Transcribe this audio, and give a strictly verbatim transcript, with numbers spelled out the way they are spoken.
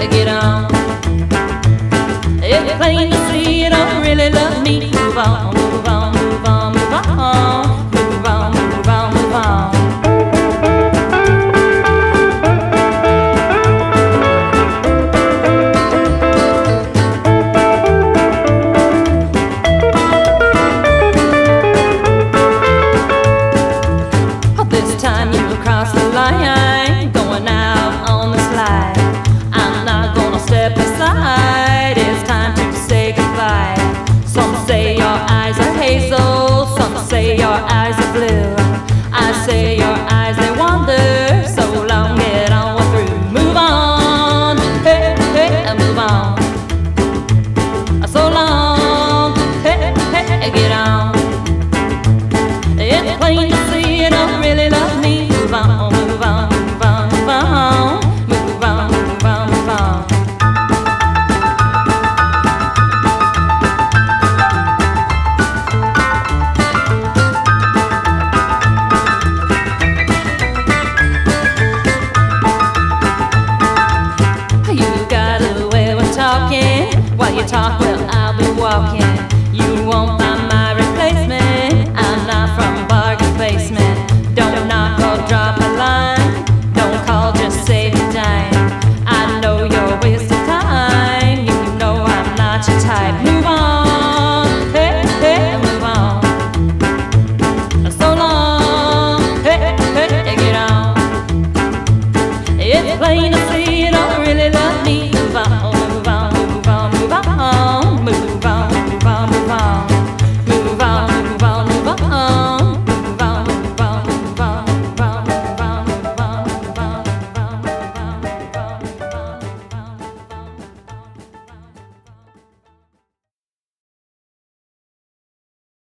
get on. It's plain to see you don't really love me. Move on, move on, move on, move on, move on, move on, move on. This time you cross the line, going out on the slide. I'm not gonna step aside, it's time to say goodbye. Some say your eyes are hazel, some say your eyes are blue. I say your eyes, they wander, so long, get on through. Move on, hey, hey, move on. So long, hey, hey, get on. It's plain to see you don't really love me. Move on, move on, move on, move on, move on, move on, move on. You got a way of talking while you talk.